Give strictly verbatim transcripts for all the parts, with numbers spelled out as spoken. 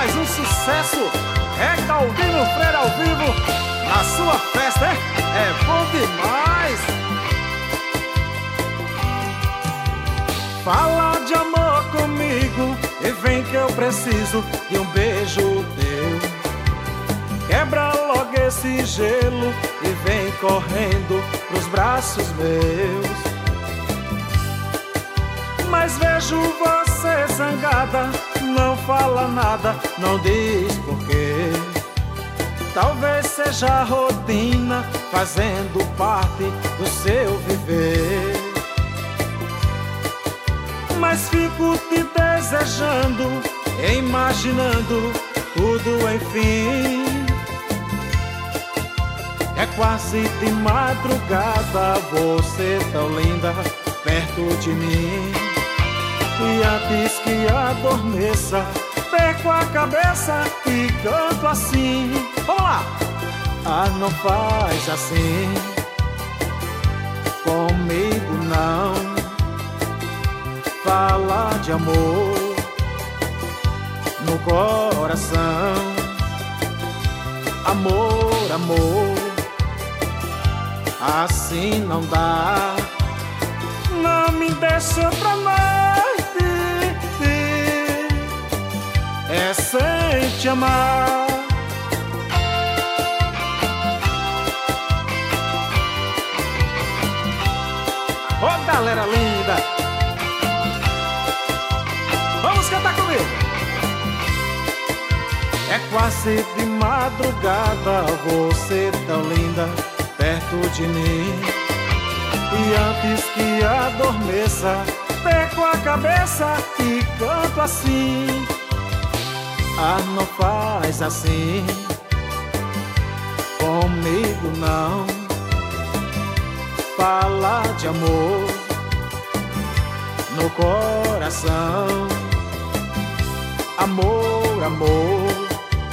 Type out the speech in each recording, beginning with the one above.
mais um sucesso. É Galdino Freire ao vivo na sua festa, hein? É bom demais. Fala de amor comigo e vem que eu preciso de um beijo teu. Quebra logo esse gelo e vem correndo pros braços meus. Mas vejo você zangada, não fala nada, não diz porquê. Talvez seja a rotina fazendo parte do seu viver. Mas fico te desejando, imaginando tudo enfim. É quase de madrugada, você tão linda perto de mim. E antes que adormeça, perco a cabeça e canto assim. Vamos lá! Ah, não faz assim comigo não. Fala de amor no coração. Amor, amor, assim não dá. Não me deixa pra noite, é sem te amar. Ô oh, galera linda, vamos cantar comigo. É quase de madrugada, você tão linda perto de mim. E antes que adormeça, perco a cabeça e canto assim. Ah, não faz assim comigo não. Fala de amor no coração. Amor, amor,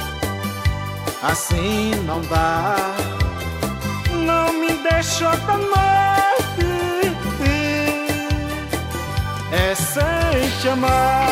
assim não dá. Não me deixa outra noite, é sem te amar.